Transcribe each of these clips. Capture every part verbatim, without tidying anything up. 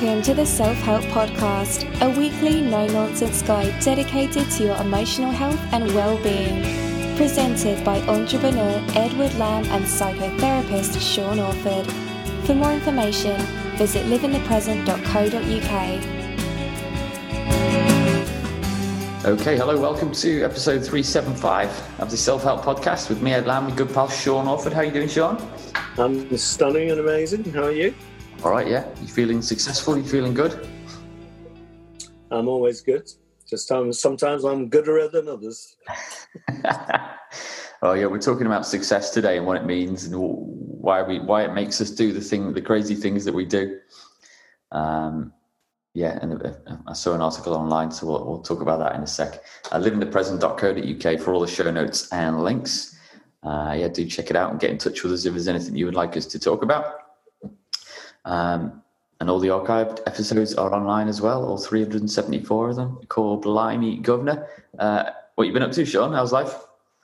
Welcome to the Self-Help Podcast, a weekly no-nonsense guide dedicated to your emotional health and well-being. Presented by entrepreneur Edward Lamb and psychotherapist Sean Orford. For more information, visit live in the present dot co dot uk. Okay, hello, welcome to episode three seventy-five of the Self-Help Podcast with me, Ed Lamb, and good pal Sean Orford. How are you doing, Sean? I'm stunning and amazing. How are you? All right, yeah. You feeling successful? You feeling good? I'm always good. Just um, sometimes I'm gooder than others. Oh yeah, we're talking about success today and what it means and why we why it makes us do the thing, the crazy things that we do. Um, yeah, and I saw an article online, so we'll, we'll talk about that in a sec. Uh, live in the present dot co dot uk for all the show notes and links. Uh, yeah, do check it out and get in touch with us if there's anything you would like us to talk about. Um, and all the archived episodes are online as well, all three hundred seventy-four of them, called Blimey Governor. Uh, what you been up to, Sean? How's life?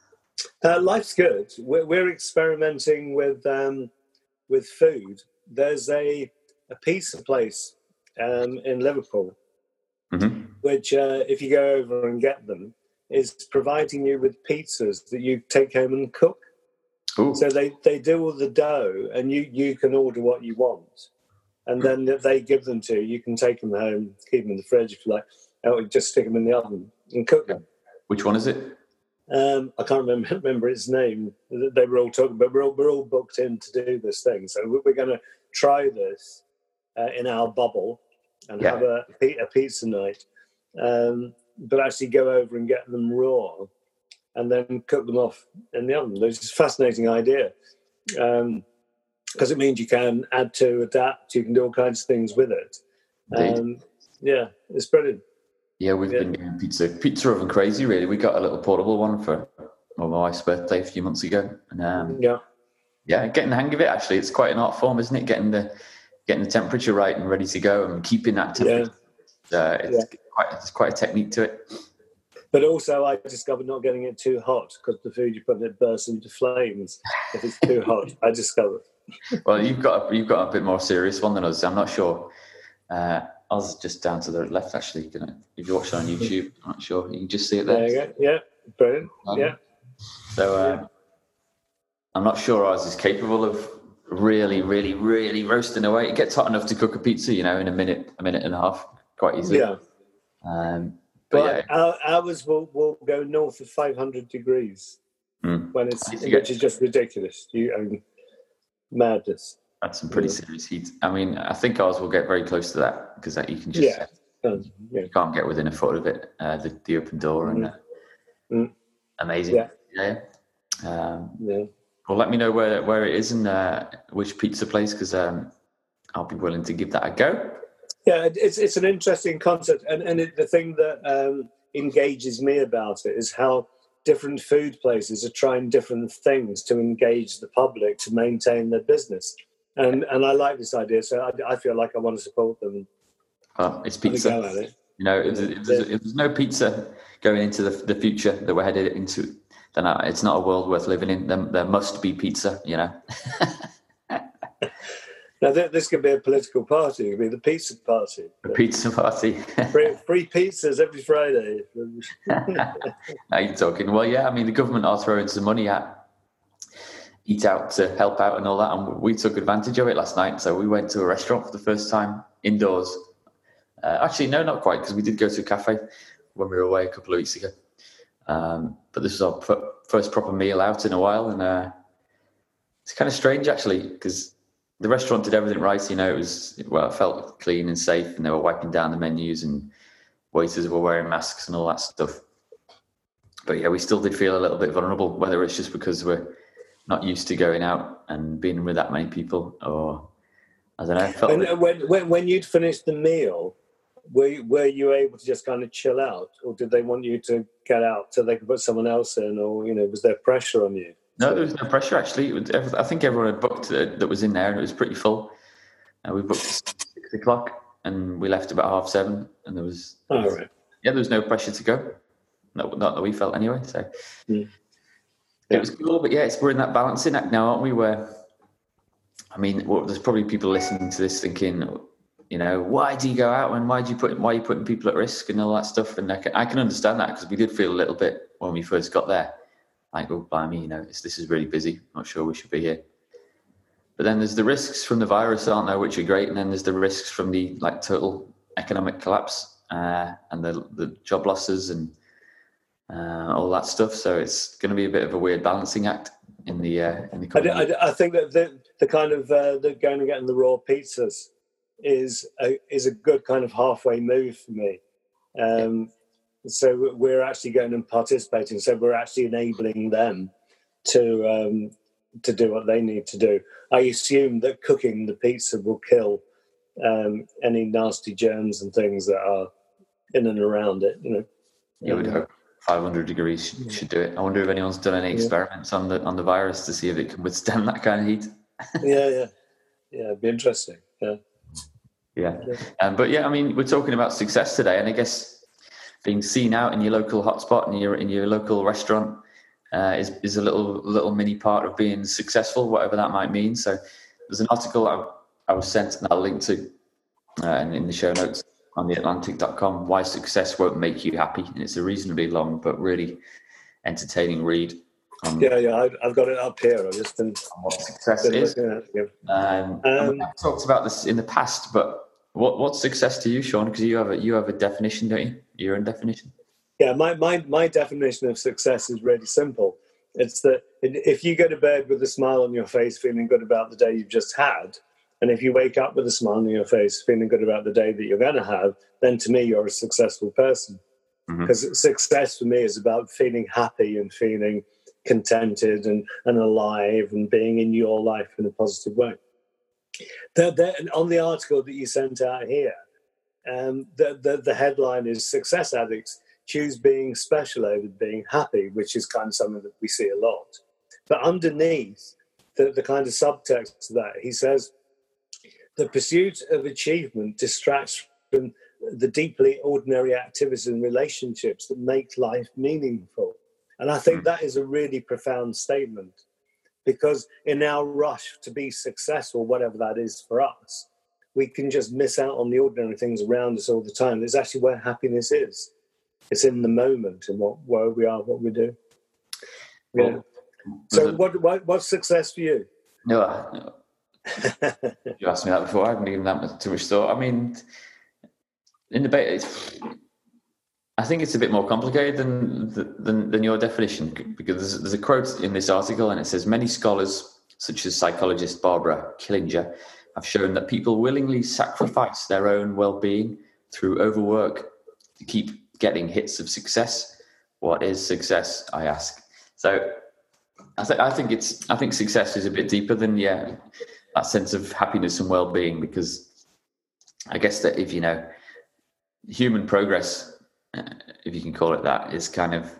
Uh, life's good. We're, we're experimenting with um, with food. There's a, a pizza place um, in Liverpool, mm-hmm. which uh, if you go over and get them, is providing you with pizzas that you take home and cook. Ooh. So they, they do all the dough, and you, you can order what you want, and then they give them to you. You can take them home, keep them in the fridge if you like, or just stick them in the oven and cook them. Which one is it? Um, I can't remember remember its name. They were all talking, but we're all, we're all booked in to do this thing. So we're going to try this uh, in our bubble and yeah. have a, a pizza night, um, but actually go over and get them raw and then cook them off in the oven. It's a fascinating idea because um, it means you can add to, adapt, you can do all kinds of things with it. Um, yeah, it's brilliant. Yeah, we've yeah. been doing pizza, pizza oven crazy, really. We got a little portable one for my wife's birthday a few months ago. And um, yeah, yeah, getting the hang of it, actually. It's quite an art form, isn't it? Getting the getting the temperature right and ready to go and keeping that temperature. Yeah. Uh, it's, yeah. quite, it's quite a technique to it. But also, I discovered not getting it too hot because the food you put in it bursts into flames if it's too hot. I discovered. Well, you've got a, you've got a bit more serious one than us. I'm not sure. Uh, I was just down to the left, actually. If you watch it on YouTube, I'm not sure. You can just see it there. There you go. Yeah, brilliant. Um, yeah. So uh, yeah. I'm not sure ours is capable of really, really, really roasting away. It gets hot enough to cook a pizza, you know, in a minute, a minute and a half, quite easily. Yeah. Um, But, but yeah. our, ours will, will go north of five hundred degrees mm. when it's, which get, is just ridiculous. You, I mean, madness. That's some pretty yeah. serious heat. I mean, I think ours will get very close to that because that you can just yeah. Um, yeah. you can't get within a foot of it. Uh, the, the open door and uh, mm. amazing. Yeah. Yeah. Um, yeah. Well, let me know where where it is and uh, which pizza place because um, I'll be willing to give that a go. Yeah, it's it's an interesting concept, and and it, the thing that um, engages me about it is how different food places are trying different things to engage the public to maintain their business, and and I like this idea, so I, I feel like I want to support them. Well, it's pizza. It. You know, if, if, there's, if there's no pizza going into the the future that we're headed into, then it's not a world worth living in. There, there must be pizza. You know. Now, this could be a political party. It could be the pizza party. The pizza party. free, free pizzas every Friday. Now you're talking. Well, yeah, I mean, the government are throwing some money at Eat Out to help out and all that, and we took advantage of it last night. So we went to a restaurant for the first time indoors. Uh, actually, no, not quite, because we did go to a cafe when we were away a couple of weeks ago. Um, but this was our p- first proper meal out in a while, and uh, it's kind of strange, actually, because the restaurant did everything right, you know, it was, well, it felt clean and safe and they were wiping down the menus and waiters were wearing masks and all that stuff. But yeah, we still did feel a little bit vulnerable, whether it's just because we're not used to going out and being with that many people or, I don't know. It felt and bit... when, when, when you'd finished the meal, were you, were you able to just kind of chill out or did they want you to get out so they could put someone else in or, you know, was there pressure on you? No, there was no pressure, actually. It was, I think everyone had booked that, that was in there, and it was pretty full. Uh, we booked at six o'clock, and we left about half seven, and there was... Oh, right. Yeah, there was no pressure to go. Not, not that we felt, anyway, so... Mm. Yeah. It was cool, but yeah, it's, we're in that balancing act now, aren't we, where... I mean, well, there's probably people listening to this thinking, you know, why do you go out and why do you put why are you putting people at risk and all that stuff? And I can, I can understand that, because we did feel a little bit when we first got there, like, oh, blimey, you know, it's, this is really busy. Not sure we should be here. But then there's the risks from the virus, aren't there, which are great, and then there's the risks from the like total economic collapse uh, and the the job losses and uh, all that stuff. So it's going to be a bit of a weird balancing act in the uh, in the. I, I, I think that the the kind of uh, the going and getting the raw pizzas is a, is a good kind of halfway move for me. Um, so we're actually going and participating. So we're actually enabling them to um, to do what they need to do. I assume that cooking the pizza will kill um, any nasty germs and things that are in and around it. You know, you would hope five hundred degrees should, should do it. I wonder if anyone's done any experiments yeah. on the on the virus to see if it can withstand that kind of heat. yeah, yeah, yeah. It'd be interesting. Yeah. Yeah, um, but yeah, I mean, we're talking about success today, and I guess being seen out in your local hotspot and your in your local restaurant uh, is is a little little mini part of being successful, whatever that might mean. So, there's an article I, I was sent, and I'll link to uh, in the show notes on the atlantic dot com. Why success won't make you happy, and it's a reasonably long but really entertaining read. On, yeah, yeah, I've, I've got it up here. I've just been on what success been is. Um, um, I've talked about this in the past, but What what's success to you, Sean? Because you have a you have a definition, don't you? Your own definition. Yeah, my my my definition of success is really simple. It's that if you go to bed with a smile on your face, feeling good about the day you've just had, and if you wake up with a smile on your face, feeling good about the day that you're going to have, then to me you're a successful person. Because mm-hmm. success for me is about feeling happy and feeling contented and, and alive and being in your life in a positive way. The, the, on the article that you sent out here, um, the, the, the headline is Success Addicts Choose Being Special Over Being Happy, which is kind of something that we see a lot. But underneath the, the kind of subtext to that, he says, the pursuit of achievement distracts from the deeply ordinary activities and relationships that make life meaningful. And I think that is a really profound statement. Because in our rush to be successful, whatever that is for us, we can just miss out on the ordinary things around us all the time. It's actually where happiness is. It's in the moment and what where we are, what we do. Yeah. Well, so, what, what what's success for you? No, no. You asked me that before. I haven't given that much too much thought. I mean, in the debate, I think it's a bit more complicated than, than than your definition, because there's, there's a quote in this article, and it says, many scholars, such as psychologist Barbara Killinger, have shown that people willingly sacrifice their own well-being through overwork to keep getting hits of success. What is success, I ask? So I, th- I think it's I think success is a bit deeper than, yeah, that sense of happiness and well-being, because I guess that if, you know, human progress, if you can call it that, is kind of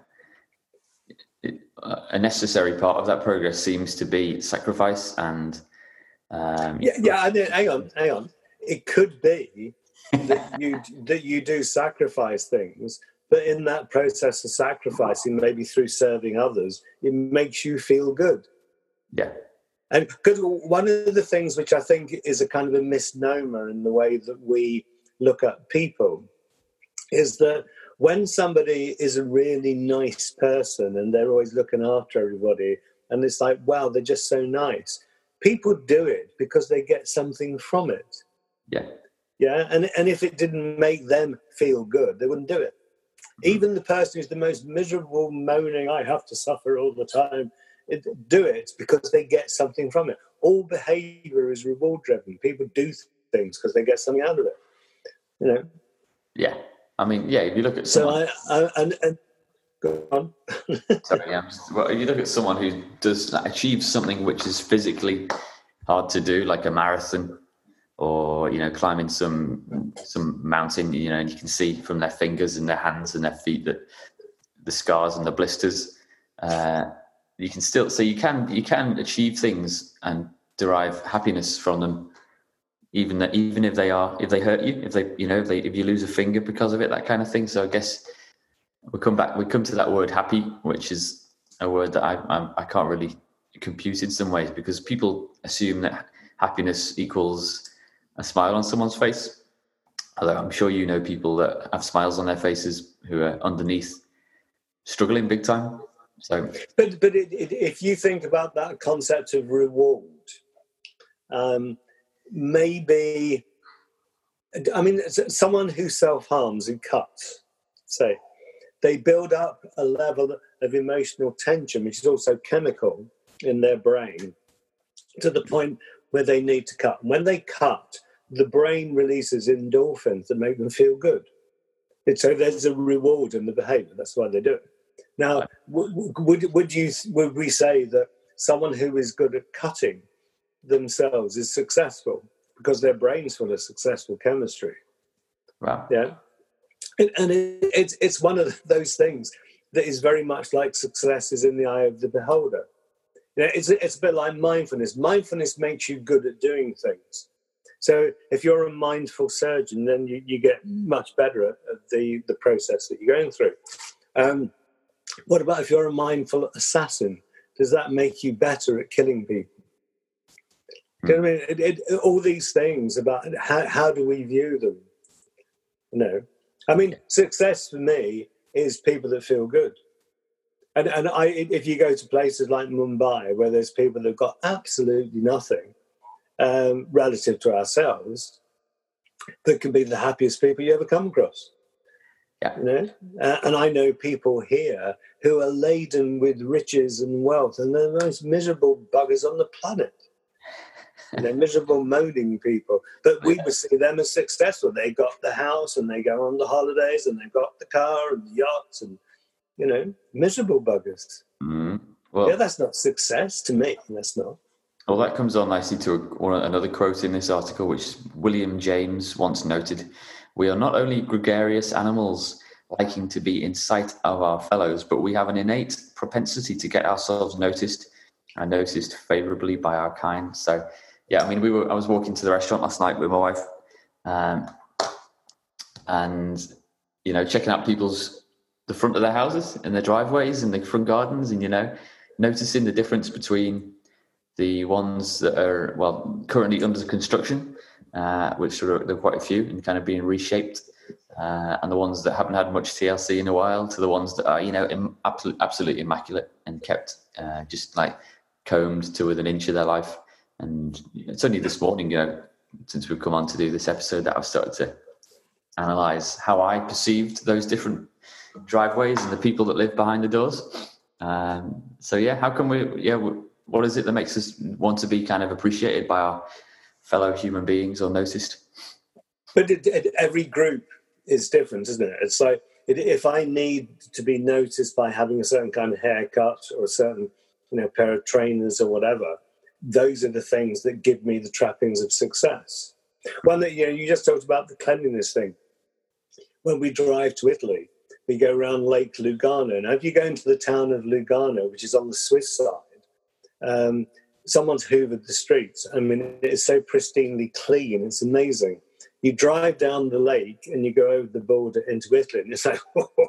a necessary part of that progress seems to be sacrifice and um, yeah, yeah. I mean, hang on, hang on. It could be that you that you do sacrifice things, but in that process of sacrificing, maybe through serving others, it makes you feel good. Yeah, and because one of the things which I think is a kind of a misnomer in the way that we look at people is that when somebody is a really nice person and they're always looking after everybody, and it's like, wow, they're just so nice. People do it because they get something from it. Yeah. Yeah. And, and if it didn't make them feel good, they wouldn't do it. Mm-hmm. Even the person who's the most miserable, moaning, I have to suffer all the time, it, do it because they get something from it. All behavior is reward driven. People do things because they get something out of it. You know? Yeah. I mean, yeah, if you look at someone... So I, I and, and go on. Sorry, yeah. Well, if you look at someone who does achieve something which is physically hard to do, like a marathon, or, you know, climbing some some mountain, you know, and you can see from their fingers and their hands and their feet that the scars and the blisters. Uh, you can still, so you can you can achieve things and derive happiness from them. Even that, even if they are, if they hurt you, if they, you know, if, they, if you lose a finger because of it, that kind of thing. So I guess we come back, we come to that word happy, which is a word that I I'm, I can't really compute in some ways, because people assume that happiness equals a smile on someone's face, Although I'm sure you know people that have smiles on their faces who are underneath struggling big time. So, but but it, it, if you think about that concept of reward, um, maybe, I mean, someone who self-harms and cuts, say, they build up a level of emotional tension, which is also chemical in their brain, to the point where they need to cut. When they cut, the brain releases endorphins that make them feel good. And so there's a reward in the behavior. That's why they do it. Now, w- would would you would we say that someone who is good at cutting themselves is successful because their brain's full of successful chemistry? Wow. Yeah, and, and it, it's it's one of those things that is very much like success is in the eye of the beholder. You know, it's it's a bit like mindfulness. Mindfulness makes you good at doing things. So if you're a mindful surgeon, then you, you get much better at, at the, the process that you're going through. Um, what about if you're a mindful assassin? Does that make you better at killing people? Mm. You know what I mean? It, it, all these things about how, how do we view them? You know, I mean, success for me is people that feel good. And, and I, if you go to places like Mumbai, where there's people that have got absolutely nothing, Um, relative to ourselves, that can be the happiest people you ever come across. Yeah. You know? Uh, and I know people here who are laden with riches and wealth, and they're the most miserable buggers on the planet. And they're miserable, moaning people. But we would see them as successful. They got the house, and they go on the holidays, and they've got the car and the yachts, and, you know, miserable buggers. Mm. Well, yeah, that's not success to me. That's not. Well, that comes on nicely to a, another quote in this article, which William James once noted: "We are not only gregarious animals liking to be in sight of our fellows, but we have an innate propensity to get ourselves noticed and noticed favourably by our kind." So, yeah, I mean, we were. I was walking to the restaurant last night with my wife, um, and you know, checking out people's the front of their houses and their driveways and the front gardens, and you know, noticing the difference between the ones that are, well, currently under construction, uh, which are there are quite a few and kind of being reshaped, uh, and the ones that haven't had much T L C in a while, to the ones that are, you know, im- absolutely, absolutely immaculate and kept uh, just like combed to within an inch of their life. And it's only this morning, you know, since we've come on to do this episode, that I've started to analyse how I perceived those different driveways and the people that live behind the doors. Um, so, yeah, how can we, yeah, we, what is it that makes us want to be kind of appreciated by our fellow human beings or noticed? But it, it, every group is different, isn't it? It's like it, if I need to be noticed by having a certain kind of haircut or a certain, you know, pair of trainers or whatever, those are the things that give me the trappings of success. One that, you know, you just talked about the cleanliness thing. When we drive to Italy, we go around Lake Lugano. Now, if you go into the town of Lugano, which is on the Swiss side, Um, someone's hoovered the streets. I mean, it's so pristinely clean. It's amazing. You drive down the lake and you go over the border into Italy, and it's like,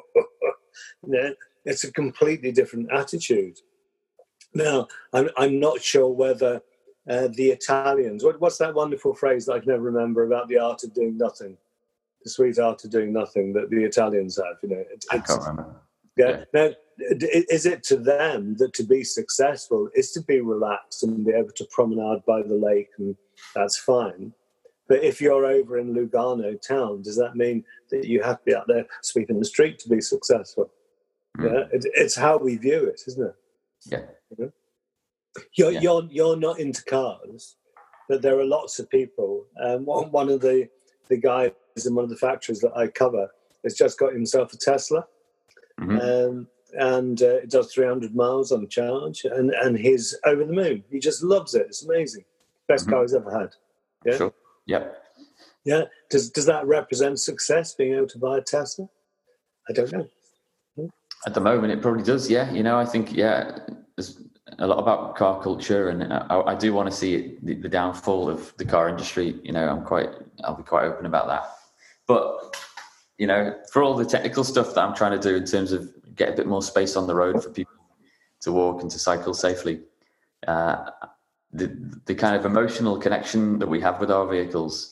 you know, it's a completely different attitude. Now, I'm, I'm not sure whether uh, the Italians, what, what's that wonderful phrase that I can never remember about the art of doing nothing, the sweet art of doing nothing that the Italians have, you know. It, I can't remember. Yeah. Now, is it to them that to be successful is to be relaxed and be able to promenade by the lake, and that's fine? But if you're over in Lugano town, does that mean that you have to be out there sweeping the street to be successful? Mm. Yeah, it, it's how we view it, isn't it? Yeah. You know? You're, yeah. you're, you're not into cars, but there are lots of people. Um, one, one of the, the guys in one of the factories that I cover has just got himself a Tesla. Mm-hmm. Um, and uh, it does three hundred miles on charge, and, and he's over the moon. He just loves it. It's amazing. Best mm-hmm. car he's ever had. Yeah? Sure. Yeah. Yeah. Does does that represent success, being able to buy a Tesla? I don't know. At the moment, it probably does, yeah. You know, I think, yeah, there's a lot about car culture, and I, I do want to see it, the, the downfall of the car industry. You know, I'm quite, I'll be quite open about that. But, you know, for all the technical stuff that I'm trying to do in terms of get a bit more space on the road for people to walk and to cycle safely, uh, the the kind of emotional connection that we have with our vehicles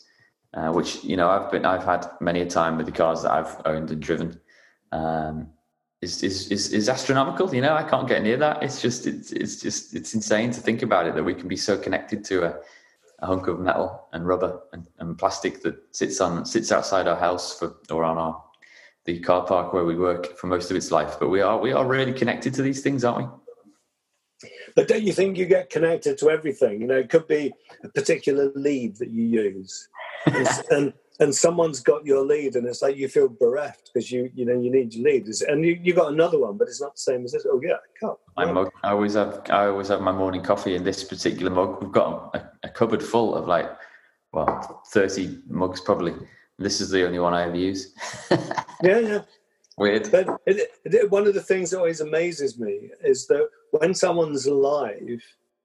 uh, which, you know, I've been, I've had many a time with the cars that I've owned and driven, um, is, is, is, is astronomical. You know, I can't get near that. It's just, it's, it's just, it's insane to think about it, that we can be so connected to a, a hunk of metal and rubber and, and plastic that sits on, sits outside our house for, or on our, the car park where we work for most of its life. But we are, we are really connected to these things, aren't we? But don't you think you get connected to everything? You know, it could be a particular lead that you use, and, and and someone's got your lead, and it's like you feel bereft because you you know you need your lead, and you you got another one, but it's not the same as this. Oh yeah, cup. My yeah. mug. I always have I always have my morning coffee in this particular mug. We've got a, a cupboard full of like, well, thirty mugs probably. This is the only one I ever use. yeah, yeah. Weird. But it, it, one of the things that always amazes me is that when someone's alive,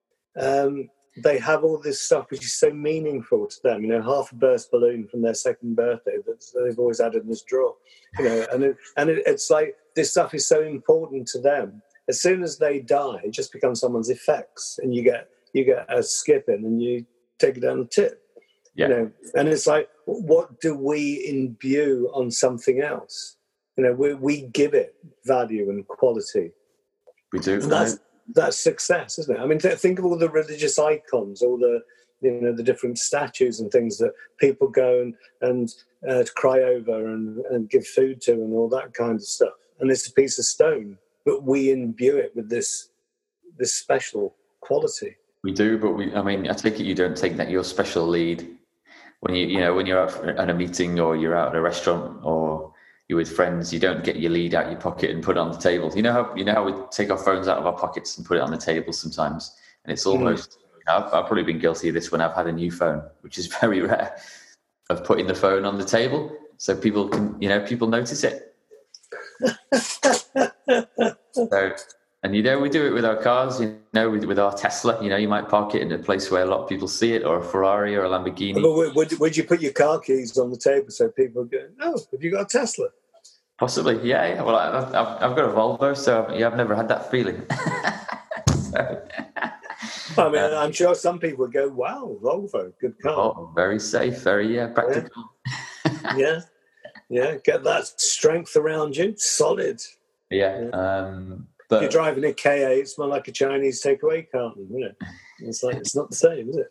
um, they have all this stuff which is so meaningful to them. You know, half a burst balloon from their second birthday that they've always had in this drawer. You know, and it, and it, it's like this stuff is so important to them. As soon as they die, it just becomes someone's effects, and you get you get a skip in and you take it down the tip. Yeah. You know, and it's like, what do we imbue on something else? You know, we we give it value and quality. We do. And that's that's success, isn't it? I mean, th- think of all the religious icons, all the you know the different statues and things that people go and and uh, cry over and, and give food to and all that kind of stuff. And it's a piece of stone, but we imbue it with this this special quality. We do, but we. I mean, I take it you don't take that your special lead when you you know when you're out at a meeting or you're out at a restaurant or you're with friends. You don't get your lead out your pocket and put it on the table. You know how you know how we take our phones out of our pockets and put it on the table sometimes, and it's almost. Mm. You know, I've, I've probably been guilty of this when I've had a new phone, which is very rare, of putting the phone on the table so people can you know people notice it. so. And, you know, we do it with our cars, you know, with, with our Tesla. You know, you might park it in a place where a lot of people see it, or a Ferrari or a Lamborghini. But would, would you put your car keys on the table so people go, oh, have you got a Tesla? Possibly, yeah. yeah. Well, I've, I've, I've got a Volvo, so yeah, I've never had that feeling. so, I mean, uh, I'm sure some people would go, wow, Volvo, good car. Oh, very safe, very yeah, practical. Yeah. yeah, yeah, get that strength around you, solid. Yeah, yeah. Um, But, if you're driving a K A, it's more like a Chinese takeaway carton, you know. It's like it's not the same, is it?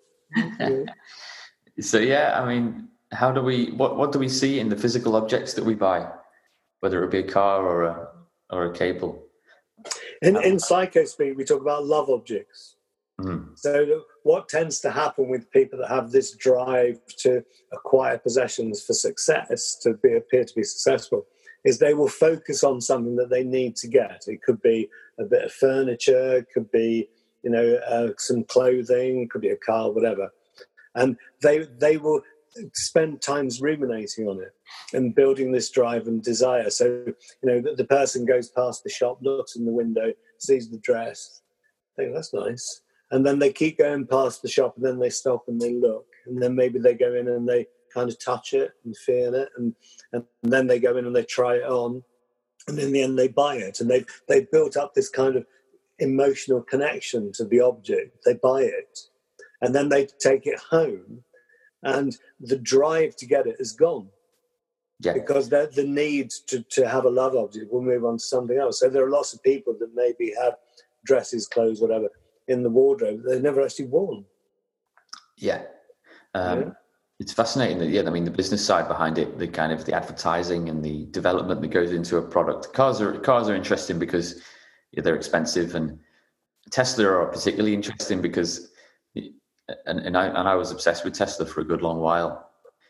Yeah. So yeah, I mean, how do we? What what do we see in the physical objects that we buy, whether it be a car or a or a cable? In in Psychospeed, we talk about love objects. Mm-hmm. So what tends to happen with people that have this drive to acquire possessions for success, to be appear to be successful, is they will focus on something that they need to get. It could be a bit of furniture, it could be, you know, uh, some clothing, could be a car, whatever. And they they will spend times ruminating on it and building this drive and desire. So, you know, the, the person goes past the shop, looks in the window, sees the dress, think, that's nice. And then they keep going past the shop, and then they stop and they look. And then maybe they go in and they kind of touch it and feel it, and, and then they go in and they try it on, and in the end they buy it, and they've they've built up this kind of emotional connection to the object. They buy it, and then they take it home, and the drive to get it is gone. Yeah. Because the the need to, to have a love object will move on to something else. So there are lots of people that maybe have dresses, clothes, whatever, in the wardrobe that they've never actually worn. Yeah. Um, yeah. It's fascinating that, yeah, I mean, the business side behind it, the kind of the advertising and the development that goes into a product. Cars are cars are interesting because yeah, they're expensive, and Tesla are particularly interesting because, and, and I and I was obsessed with Tesla for a good long while,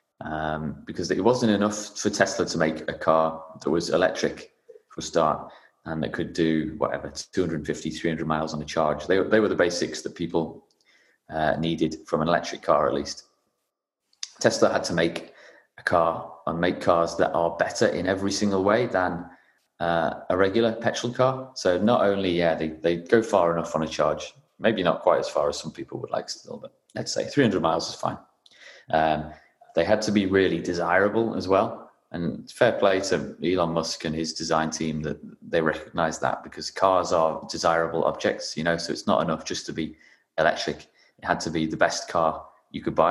um, because it wasn't enough for Tesla to make a car that was electric for a start and that could do whatever two hundred fifty, three hundred miles on a charge. They they were the basics that people uh, needed from an electric car, at least. Tesla had to make a car and make cars that are better in every single way than uh, a regular petrol car. So not only, yeah, they, they go far enough on a charge, maybe not quite as far as some people would like still, but let's say three hundred miles is fine. Um, they had to be really desirable as well. And fair play to Elon Musk and his design team that they recognize that, because cars are desirable objects, you know, so it's not enough just to be electric. It had to be the best car you could buy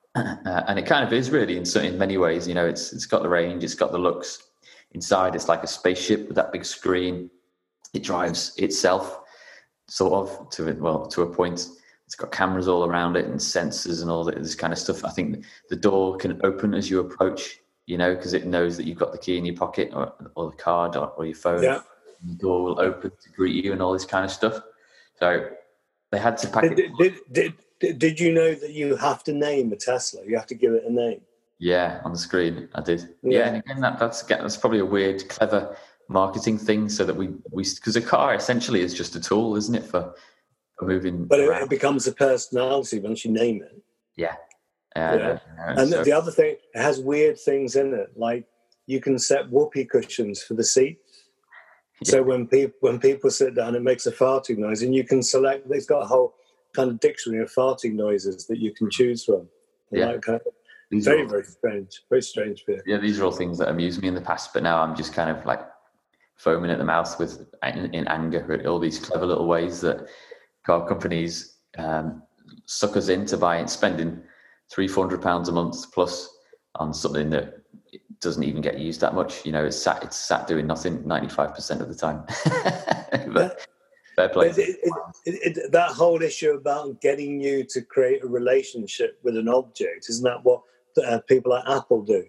Uh, and it kind of is really in, so- in many ways. You know, it's it's got the range, it's got the looks. Inside, it's like a spaceship with that big screen. It drives itself, sort of, to well to a point. It's got cameras all around it and sensors and all this kind of stuff. I think the door can open as you approach, you know, because it knows that you've got the key in your pocket or, or the card or, or your phone. Yeah. The door will open to greet you and all this kind of stuff. So they had to pack did, it. Did, did, did, did you know that you have to name a Tesla? You have to give it a name. Yeah, on the screen, I did. Yeah, yeah and again, that, that's that's probably a weird, clever marketing thing, so that we we because a car essentially is just a tool, isn't it, for, for moving. But it, around. it becomes a personality once you name it. Yeah, uh, yeah. Uh, and so. the other thing, it has weird things in it, like you can set whoopee cushions for the seat. Yeah. So when people when people sit down, it makes a farting noise, and you can select. It's got a whole kind of dictionary of farting noises that you can choose from. Yeah. Like, uh, very, all, very strange. Very strange. Fear. Yeah, these are all things that amused me in the past, but now I'm just kind of like foaming at the mouth with in, in anger at all these clever little ways that car companies um, suck us into buying, spending three, four hundred pounds a month plus on something that doesn't even get used that much. You know, it's sat it's sat doing nothing ninety-five percent of the time. But, fair play. It, it, it, it, that whole issue about getting you to create a relationship with an object, isn't that what uh, people like Apple do?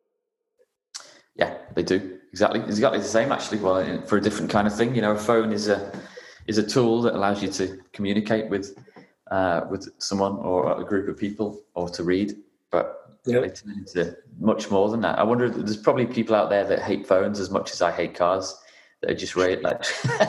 Yeah, they do. Exactly. It's exactly the same, actually. Well, for a different kind of thing. You know, a phone is a is a tool that allows you to communicate with uh, with someone or a group of people, or to read. But yeah. They turn into much more than that. I wonder, there's probably people out there that hate phones as much as I hate cars, that are just ra- like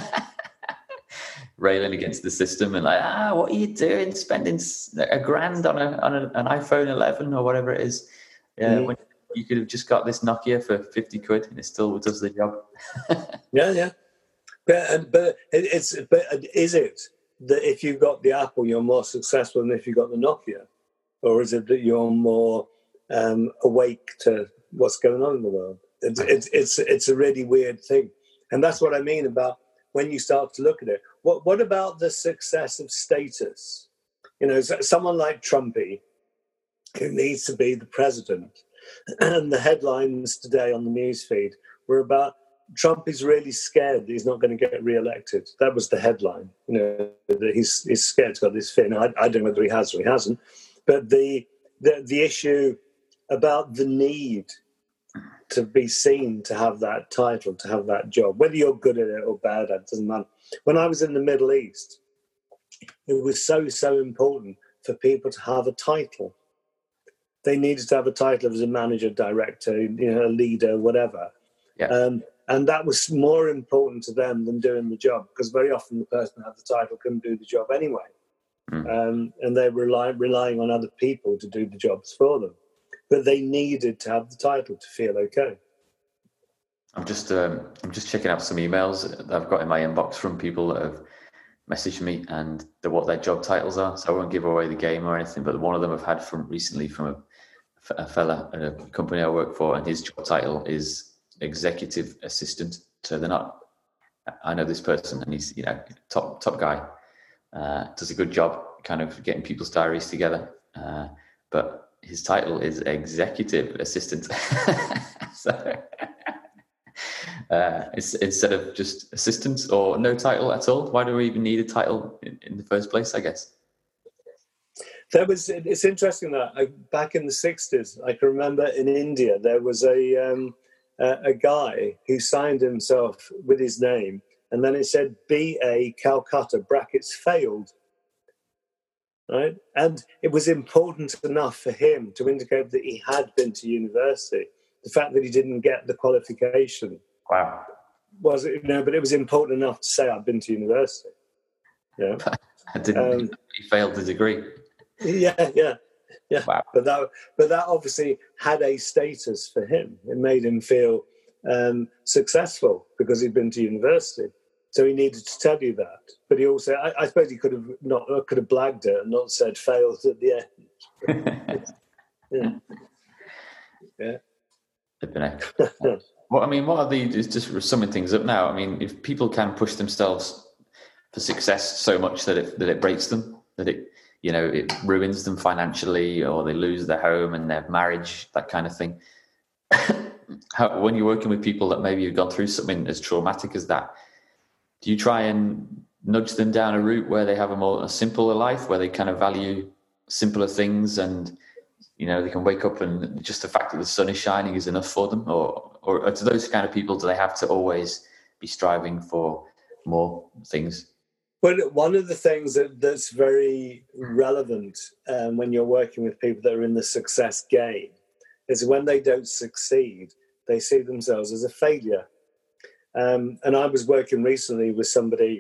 railing against the system and like, ah, what are you doing? Spending a grand on a on a, an iPhone eleven or whatever it is. Yeah, mm-hmm. When you could have just got this Nokia for fifty quid and it still does the job. yeah, yeah. But but it's but is it that if you've got the Apple, you're more successful than if you've got the Nokia, or is it that you're more um, awake to what's going on in the world? It's, it's it's it's a really weird thing, and that's what I mean about when you start to look at it. What what about the success of status? You know, someone like Trumpy, who needs to be the president, and the headlines today on the newsfeed were about Trump is really scared that he's not going to get re-elected. That was the headline. You know, that he's he's scared. He's got this fear. Now, I, I don't know whether he has or he hasn't. But the, the the issue about the need to be seen, to have that title, to have that job, whether you're good at it or bad at it, doesn't matter. When I was in the Middle East, it was so, so important for people to have a title. They needed to have a title as a manager, director, you know, a leader, whatever. Yeah. Um, and that was more important to them than doing the job, because very often the person who had the title couldn't do the job anyway. Mm. Um, and they were rely, relying on other people to do the jobs for them. But they needed to have the title to feel okay. I'm just um, I'm just checking out some emails that I've got in my inbox from people that have messaged me and the, what their job titles are. So I won't give away the game or anything, but one of them I've had from recently from a, a fella at a company I work for, and his job title is executive assistant. So they're not, I know this person and he's, you know, top top guy, uh, does a good job kind of getting people's diaries together, uh, but his title is executive assistant. So uh, it's, instead of just assistant or no title at all, why do we even need a title in, in the first place, I guess? There was, it's interesting that I, back in the sixties, I can remember in India, there was a, um, a, a guy who signed himself with his name, and then it said B A Calcutta, brackets, failed. Right? And it was important enough for him to indicate that he had been to university. The fact that he didn't get the qualification. Wow. Was it, you know, but it was important enough to say I've been to university. Yeah. I didn't um, he failed the degree. Yeah, yeah. Yeah. Wow. But that but that obviously had a status for him. It made him feel um, successful because he'd been to university. So he needed to tell you that, but he also, I, I suppose he could have not, could have blagged it and not said failed at the end. Yeah, yeah. yeah. Well, I mean, what are the, just summing things up now? I mean, if people can push themselves for success so much that it that it breaks them, that it, you know, it ruins them financially, or they lose their home and their marriage, that kind of thing. How, when you're working with people that maybe have gone through something as traumatic as that, do you try and nudge them down a route where they have a more a simpler life, where they kind of value simpler things, and you know, they can wake up and just the fact that the sun is shining is enough for them? Or, or to those kind of people, do they have to always be striving for more things? Well, one of the things that, that's very relevant um, when you're working with people that are in the success game is when they don't succeed, they see themselves as a failure. Um, and I was working recently with somebody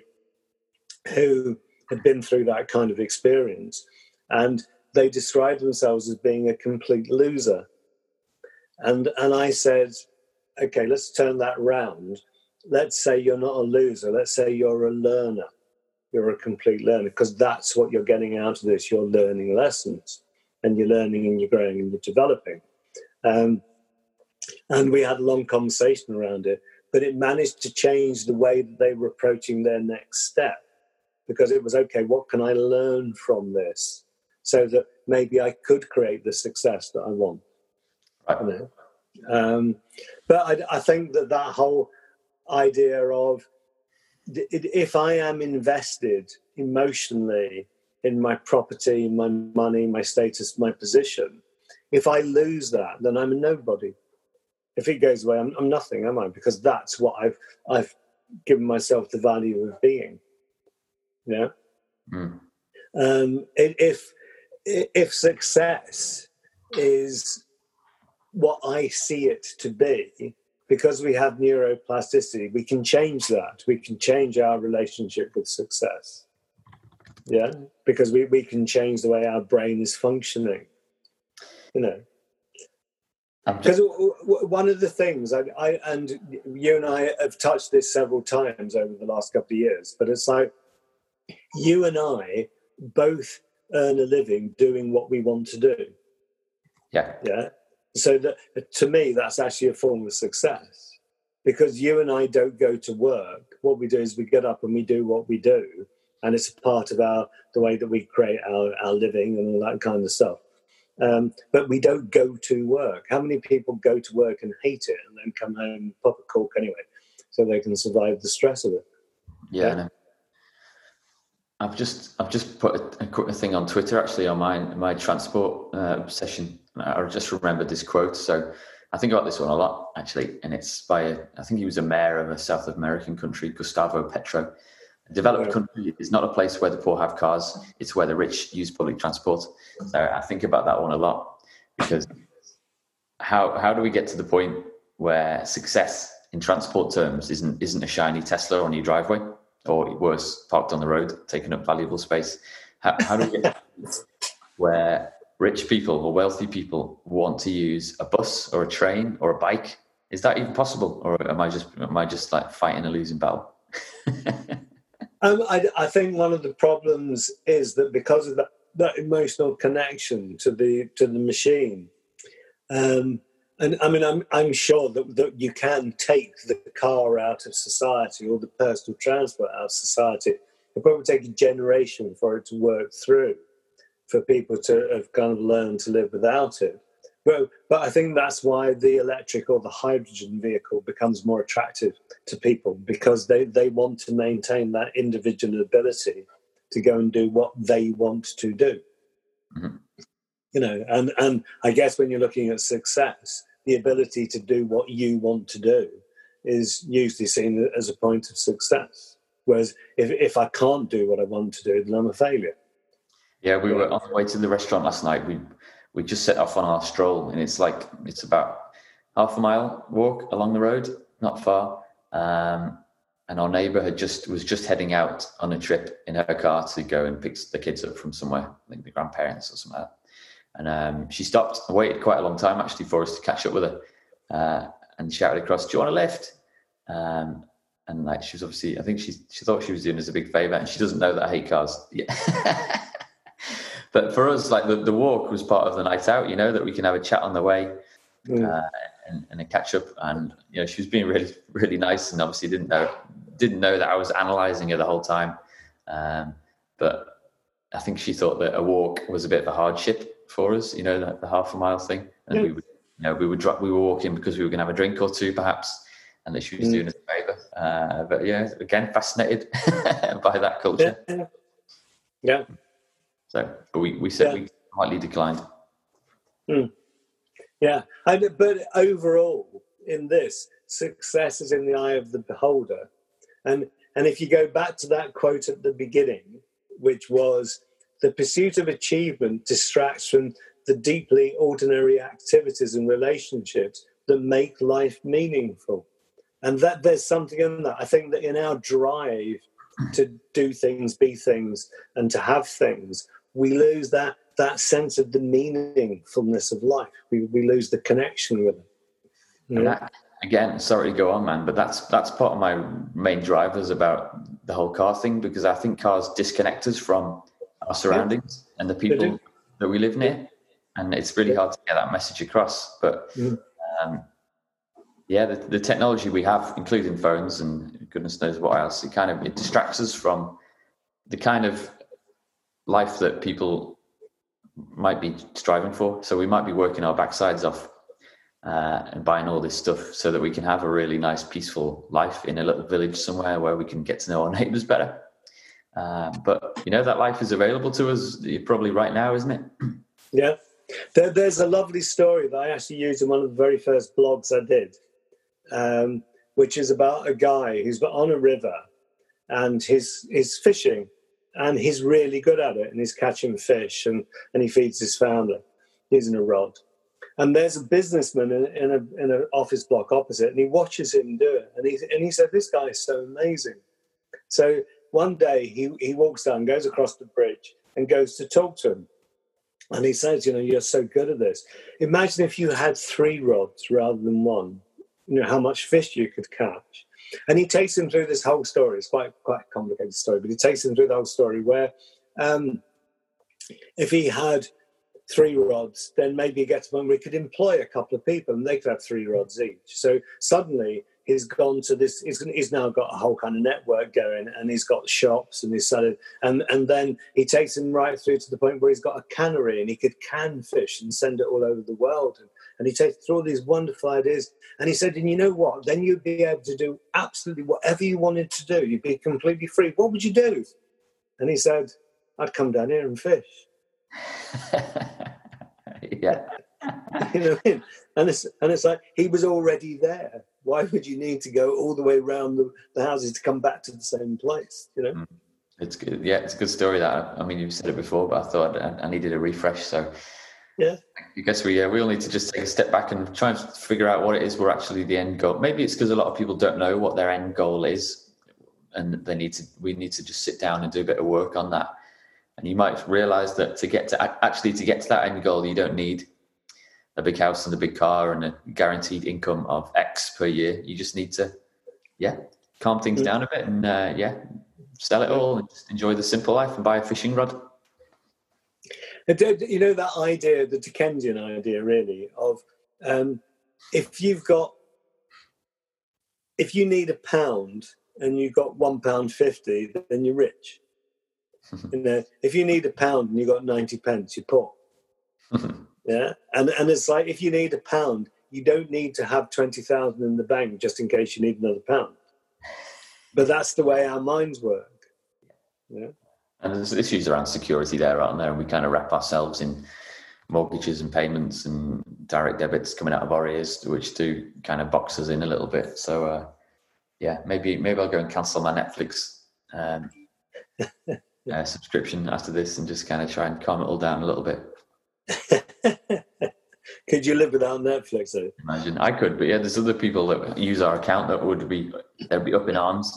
who had been through that kind of experience, and they described themselves as being a complete loser. And and I said, okay, let's turn that round. Let's say you're not a loser. Let's say you're a learner. You're a complete learner, because that's what you're getting out of this. You're learning lessons, and you're learning and you're growing and you're developing. Um, and we had a long conversation around it, but it managed to change the way that they were approaching their next step, because it was, okay, what can I learn from this so that maybe I could create the success that I want? Right. You know? Um, but I, I think that that whole idea of, if I am invested emotionally in my property, my money, my status, my position, if I lose that, then I'm a nobody. If it goes away, I'm, I'm nothing, am I? Because that's what I've I've given myself the value of being. Yeah. Mm. Um, if if success is what I see it to be, because we have neuroplasticity, we can change that. We can change our relationship with success. Yeah, because we, we can change the way our brain is functioning. You know, because one of the things I, I and you and I have touched this several times over the last couple of years, but it's like you and I both earn a living doing what we want to do. Yeah, yeah. So that, to me, that's actually a form of success, because you and I don't go to work. What we do is we get up and we do what we do, and it's a part of our the way that we create our, our living and all that kind of stuff. Um, but we don't go to work. How many people go to work and hate it and then come home and pop a cork anyway so they can survive the stress of it? Yeah, yeah. I know. I've just I've just put a, a thing on Twitter actually on my my transport uh, session. I just remembered this quote, so I think about this one a lot actually, and it's by a, I think he was a mayor of a South American country, Gustavo Petro. A developed country is not a place where the poor have cars; it's where the rich use public transport. So I think about that one a lot, because how how do we get to the point where success in transport terms isn't isn't a shiny Tesla on your driveway, or worse, parked on the road, taking up valuable space? How, how do we get where rich people or wealthy people want to use a bus or a train or a bike? Is that even possible, or am I just am I just like fighting a losing battle? um, I, I think one of the problems is that because of that, that emotional connection to the to the machine, um, and I mean, I'm I'm sure that, that you can take the car out of society or the personal transport out of society. It probably take a generation for it to work through, for people to have kind of learned to live without it. But, but I think that's why the electric or the hydrogen vehicle becomes more attractive to people, because they, they want to maintain that individual ability to go and do what they want to do. Mm-hmm. You know, and, and I guess when you're looking at success, the ability to do what you want to do is usually seen as a point of success. Whereas if, if I can't do what I want to do, then I'm a failure. Yeah, we were on the way to the restaurant last night. We we just set off on our stroll, and it's like it's about half a mile walk along the road, not far. Um, and our neighbour had just was just heading out on a trip in her car to go and pick the kids up from somewhere, I think the grandparents or something like that. And um, she stopped and waited quite a long time actually for us to catch up with her, uh, and shouted across, "Do you want a lift?" Um, and like she was obviously, I think she she thought she was doing us a big favour, and she doesn't know that I hate cars. Yeah. But for us, like the, the walk was part of the night out, you know, that we can have a chat on the way mm. uh, and, and a catch up. And, you know, she was being really, really nice, and obviously didn't know, didn't know that I was analysing her the whole time. Um, but I think she thought that a walk was a bit of a hardship for us, you know, the, the half a mile thing. And yeah. we would, you know, we would drop, we were walking because we were going to have a drink or two, perhaps, and that she was mm. doing us a favour. Uh, but yeah, again, fascinated by that culture. Yeah. yeah. So, but we, we said yeah. we slightly declined. Mm. Yeah, and, but overall, in this, success is in the eye of the beholder. And and if you go back to that quote at the beginning, which was, the pursuit of achievement distracts from the deeply ordinary activities and relationships that make life meaningful. And that there's something in that. I think that in our drive to do things, be things, and to have things, we lose that that sense of the meaningfulness of life. We we lose the connection with it. Yeah. That, again, sorry to go on, man, but that's that's part of my main drivers about the whole car thing, because I think cars disconnect us from our surroundings yeah. and the people that we live near, and it's really yeah. hard to get that message across. But mm. um, yeah, the, the technology we have, including phones and goodness knows what else, it kind of it distracts us from the kind of life that people might be striving for. So we might be working our backsides off uh, and buying all this stuff so that we can have a really nice, peaceful life in a little village somewhere where we can get to know our neighbours better. Uh, but, you know, that life is available to us probably right now, isn't it? Yeah. There, there's a lovely story that I actually used in one of the very first blogs I did, um, which is about a guy who's on a river and he's, he's fishing. And he's really good at it, and he's catching fish, and, and he feeds his family using a rod. And there's a businessman in, in a in an office block opposite, and he watches him do it. And he and he said, "This guy is so amazing." So one day he he walks down, goes across the bridge, and goes to talk to him. And he says, "You know, you're so good at this. Imagine if you had three rods rather than one. You know how much fish you could catch." And he takes him through this whole story. It's quite quite a complicated story, but he takes him through the whole story where um, if he had three rods, then maybe he gets one where he could employ a couple of people and they could have three rods each. So suddenly he's gone to this, he's, he's now got a whole kind of network going, and he's got shops and he's selling, and, and then he takes him right through to the point where he's got a cannery and he could can fish and send it all over the world. And, and he takes through all these wonderful ideas. And he said, and you know what? Then you'd be able to do absolutely whatever you wanted to do. You'd be completely free. What would you do? And he said, I'd come down here and fish. Yeah. You know what I mean? And it's, and it's like, he was already there. Why would you need to go all the way around the, the houses to come back to the same place, you know? It's good. Yeah, it's a good story. That I mean, you've said it before, but I thought I, I needed a refresh. So yeah, I guess we uh, we all need to just take a step back and try and figure out what it is we're actually the end goal. Maybe it's because a lot of people don't know what their end goal is, and they need to. We need to just sit down and do a bit of work on that. And you might realise that to get to actually to get to that end goal, you don't need a big house and a big car and a guaranteed income of X per year. You just need to, yeah, calm things down a bit and uh, yeah, sell it all and just enjoy the simple life and buy a fishing rod. You know, that idea, the Dickensian idea, really, of um, if you've got, if you need a pound and you've got one pound fifty, then you're rich. You know, if you need a pound and you've got ninety pence, you're poor. Yeah, and and it's like, if you need a pound, you don't need to have twenty thousand in the bank just in case you need another pound. But that's the way our minds work. Yeah. And there's issues around security there, aren't there? And we kind of wrap ourselves in mortgages and payments and direct debits coming out of our ears, which do kind of box us in a little bit. So, uh, yeah, maybe maybe I'll go and cancel my Netflix um, uh, subscription after this and just kind of try and calm it all down a little bit. Could you live without Netflix, though? Imagine I could, but yeah, there's other people that use our account that would be they'd be up in arms.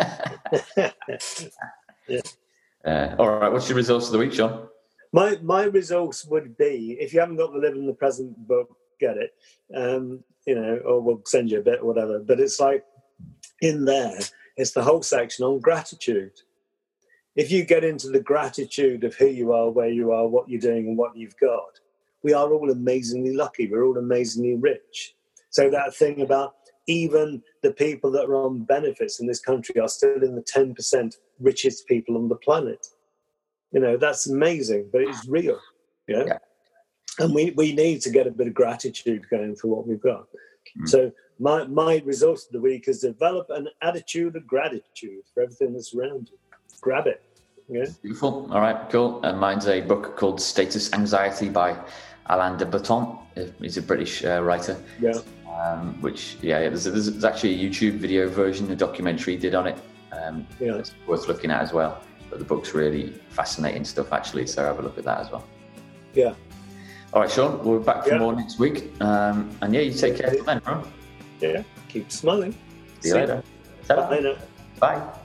Yeah. Uh, all right, what's your resource of the week, Sean? My my resource would be, if you haven't got the Live in the Present book, get it. Um, you know, or we'll send you a bit or whatever. But it's like, in there, it's the whole section on gratitude. If you get into the gratitude of who you are, where you are, what you're doing, and what you've got, we are all amazingly lucky. We're all amazingly rich. So that thing about even the people that are on benefits in this country are still in the ten percent richest people on the planet. You know, that's amazing, but it's real. You know? Yeah. And we, we need to get a bit of gratitude going for what we've got. Mm. So my, my resource of the week is develop an attitude of gratitude for everything that's around you. Grab it. Yeah. Beautiful. All right, cool. And mine's a book called Status Anxiety by Alain de Botton. He's a British uh, writer. Yeah. Um, which, yeah, there's, there's actually a YouTube video version, a documentary he did on it. Um, yeah. It's worth looking at as well. But the book's really fascinating stuff, actually. So have a look at that as well. Yeah. All right, Sean, we'll be back for yeah. more next week. Um, and yeah, you take care till then, bro. Yeah. Keep smiling. See you later. Bye. Bye.